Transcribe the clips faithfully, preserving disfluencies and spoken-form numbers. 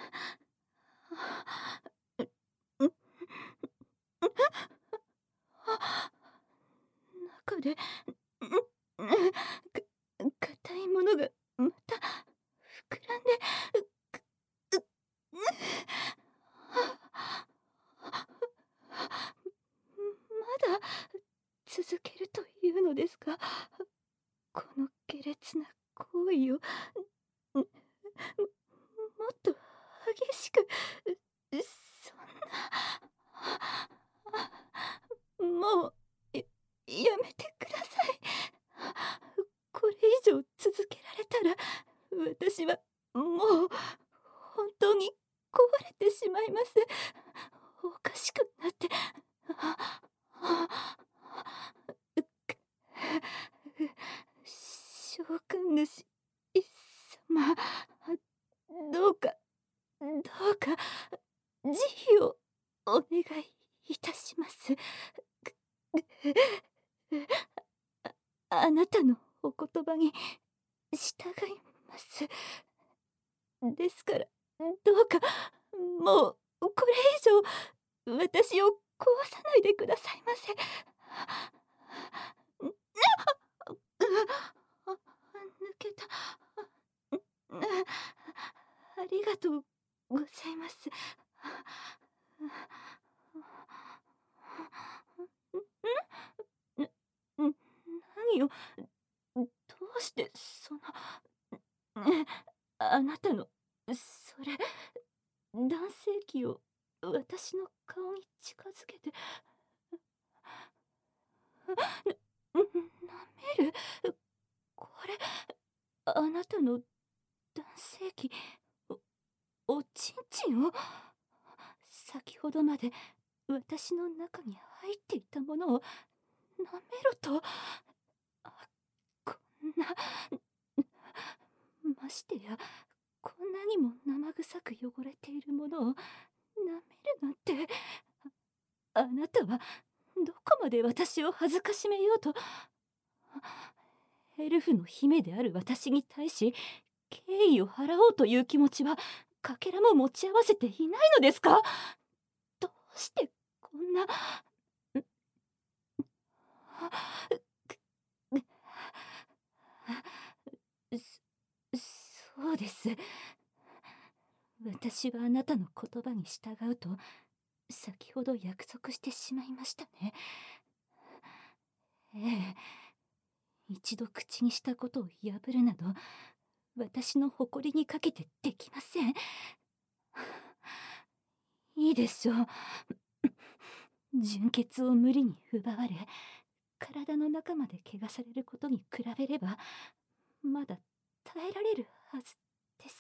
中で硬いものがまた膨らんで、まだ続けるというのですか？この下劣な行為を、もっと激しく、そんな、もう、や、やめてください。これ以上続けられたら、私はもう本当に壊れてしまいます。おかしくなって、召喚主様、どうかどうか慈悲をお願いいたします。あ、あなたのお言葉に従います。ですから、どうかもうこれ以上私を壊さないでくださいませ。あ、抜けた。ありがとうございます。ん？な、何を、どうしてその、あなたの、それ、男性器を私の顔に近づけて、な、舐める？これ、あなたの男性器、お、おちんちんを、先ほどまで私の中に入っていたものを舐めろと。あ、こんな、ましてやこんなにも生臭く汚れているものを舐めるなんて。あなたはどこまで私を恥ずかしめようと、エルフの姫である私に対し敬意を払おうという気持ちはかけらも持ち合わせていないのですか？どうしてこんな、そ、そうです。私はあなたの言葉に従うと先ほど約束してしまいましたね。ええ、一度口にしたことを破るなど私の誇りにかけてできません。いいでしょう。純潔を無理に奪われ体の中まで汚されることに比べればまだ耐えられるはずです。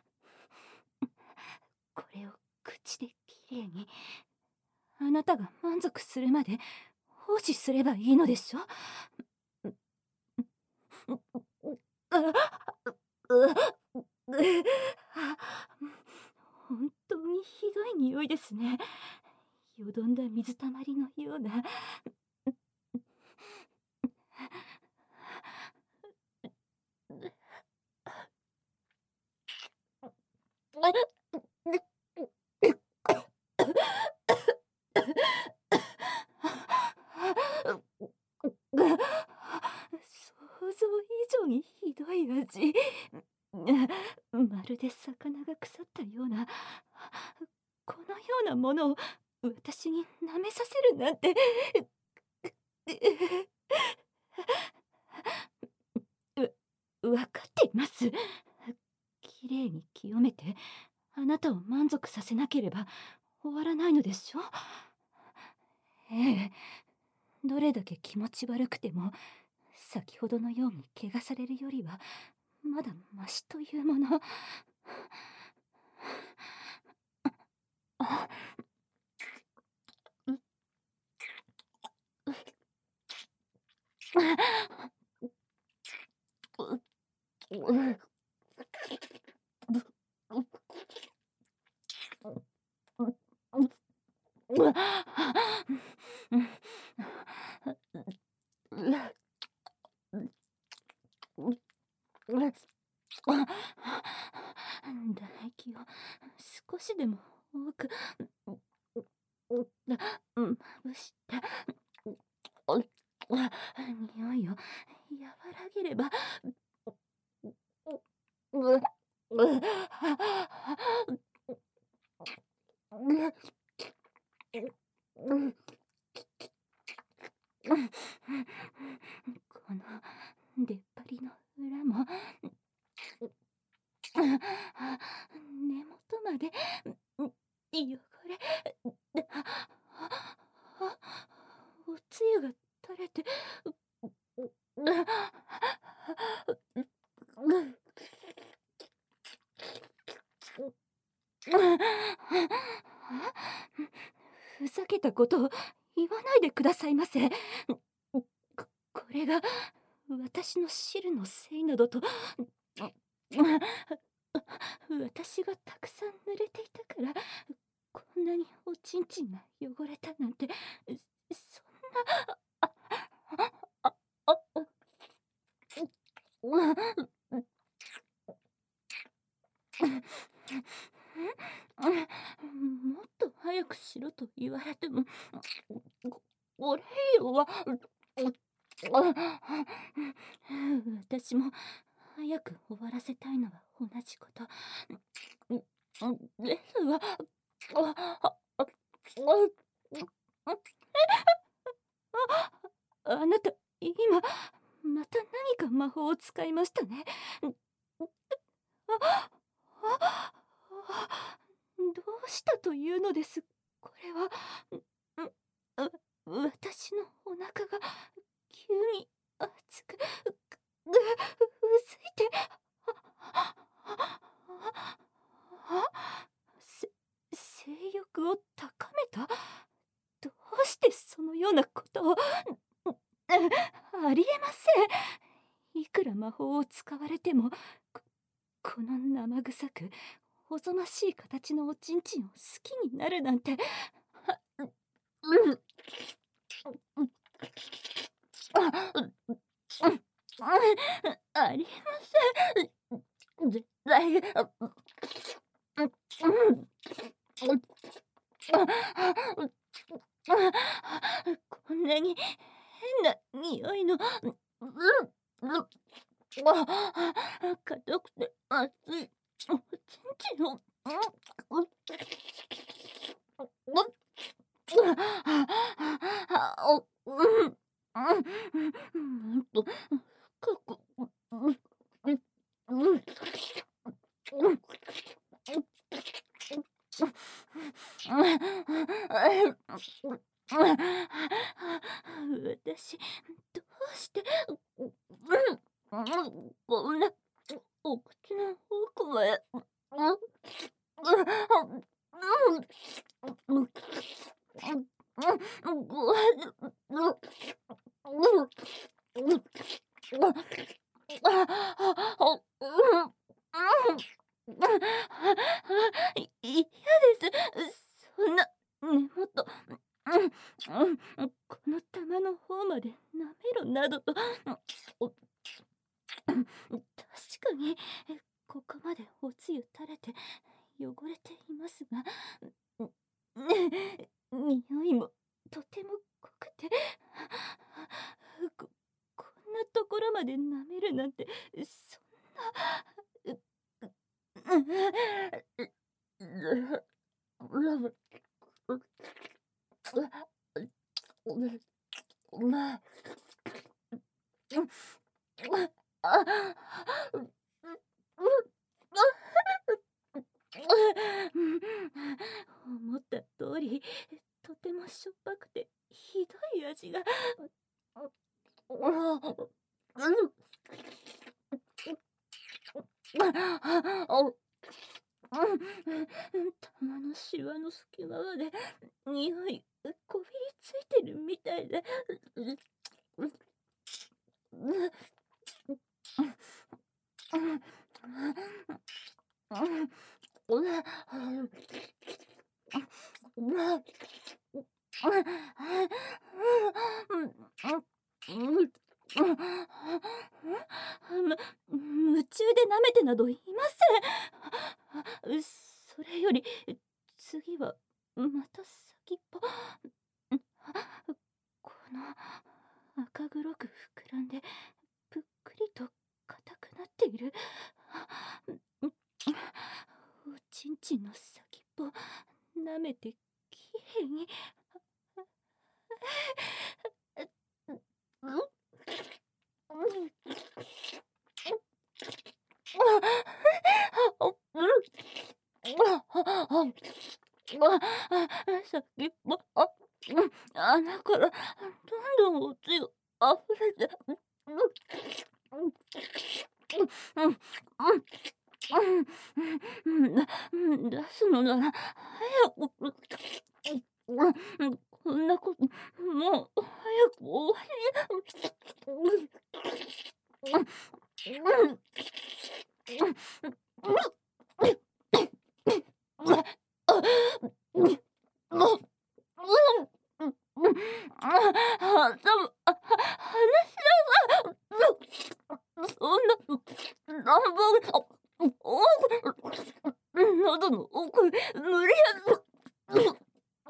これを口できれいに、あなたが満足するまで放置すればいいのでしょ？本当にひどい匂いですね。よどんだ水たまりのような。想像以上にひどい味。まるで魚が腐ったような、このようなものを私に舐めさせるなんて。わ、わかっています。きれいに清めてあなたを満足させなければ終わらないのでしょ？ええ、どれだけ気持ち悪くても先ほどのように汚されるよりはまだマシというもの。大液を少しでも多くまぶして匂いを和らげればこの出っ張りの裏も根元まで汚れおつゆが垂れてふざけたことを言わないでくださいませ。こ、これが私の汁のせいなどと私がたくさん濡れていたからこんなにおちんちんが汚れたなんて、そんなもっと早くしろと言われてもお礼は私も早く終わらせたいのは同じことですわ。あなた今また何か魔法を使いましたね。どうしたというのです。これは私のお腹が急に熱くうずいて性欲を高めた。どうしてそのようなことをありえません。いくら魔法を使われてもこ、この生臭くおぞましい形のおちんちんを好きになるなんてありえません。絶対こんなに変な匂いの硬くて熱いおちんちんをもっと深く私どうしてこんなお口の奥まで嫌です。そんな根元この玉の方まで舐めろなどと確かにここまでおつゆ垂れて汚れていますが匂いもとても濃くてこ、こんなところまで舐めるなんてそんな思った通りとてもしょっぱくてひどい味が玉のシワの隙間まで匂いこびりついてるみたいでむ夢中で舐めてなどいません。 それより次はまた先っぽ。この赤黒く膨らんでぷっくりと硬くなっている。おちんちんの先っぽ舐めてきれいに。先っぽ、あ、穴からどんどんおつゆあふれて、出すのなら早く。こんなこともう早く終わ喉の奥無理やり。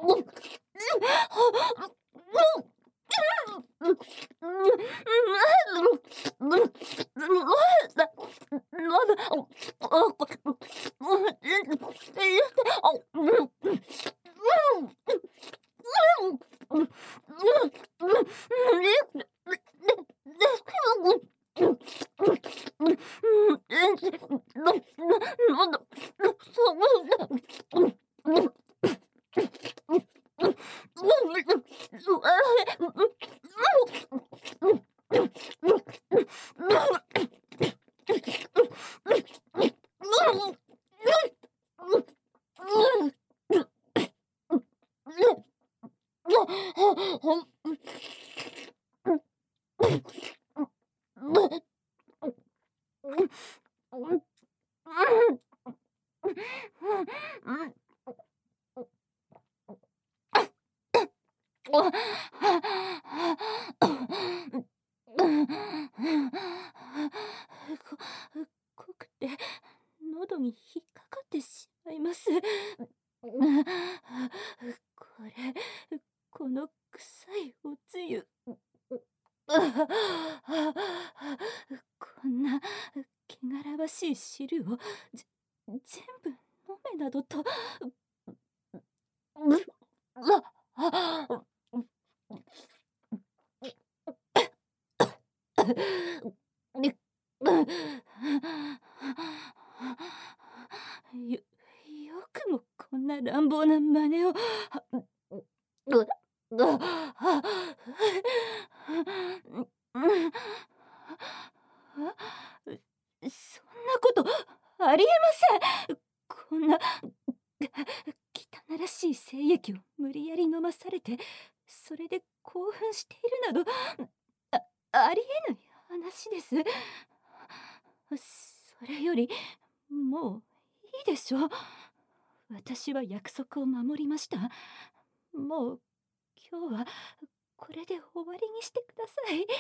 濃くて喉に引っかかってしまいます。これ、この臭いおつゆ。こんな汚らわしい汁をぜ全部飲めなどと。よ、よくもこんな乱暴な真似を。そんなことありえません。こんな汚らしい精液を無理やり飲まされて、それで興奮しているなど、あ、ありえない話です。それよりもういいでしょう。私は約束を守りました。もう今日はこれで終わりにしてください。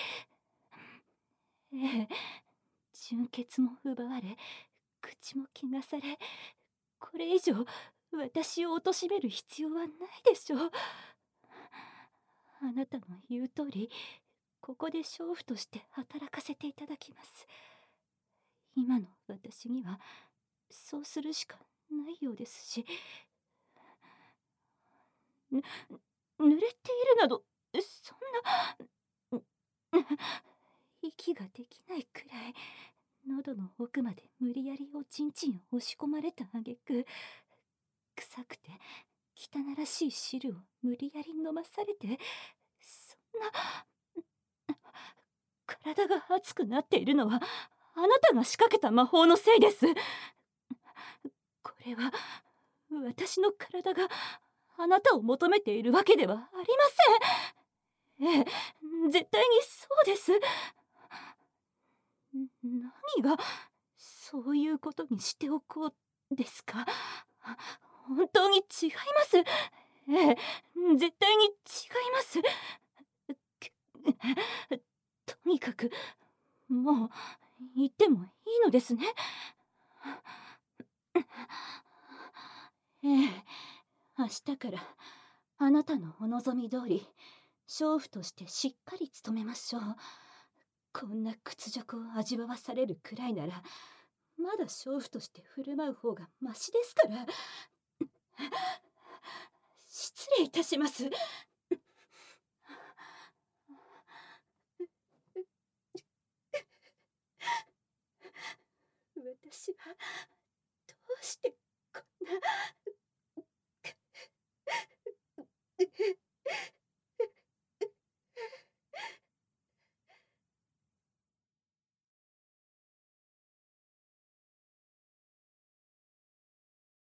ええ、純血も奪われ、口も汚され、これ以上私を貶める必要はないでしょう。あなたの言う通り、ここで娼婦として働かせていただきます。今の私にはそうするしかないようですし、ぬ濡れているなどそんな。息ができないくらい喉の奥まで無理やりおちんちんを押し込まれた挙句、臭くて汚らしい汁を無理やり飲まされて、そんな。体が熱くなっているのはあなたが仕掛けた魔法のせいです。これは私の体があなたを求めているわけではありません。ええ、絶対にそうです。何がそういうことにしておこうですか。本当に違います。ええ、絶対に違います。とにかくもう言ってもいいのですね。 ええ、明日からあなたのお望み通り娼婦としてしっかり務めましょう。こんな屈辱を味わわされるくらいならまだ娼婦として振る舞う方がマシですから。失礼いたします。私は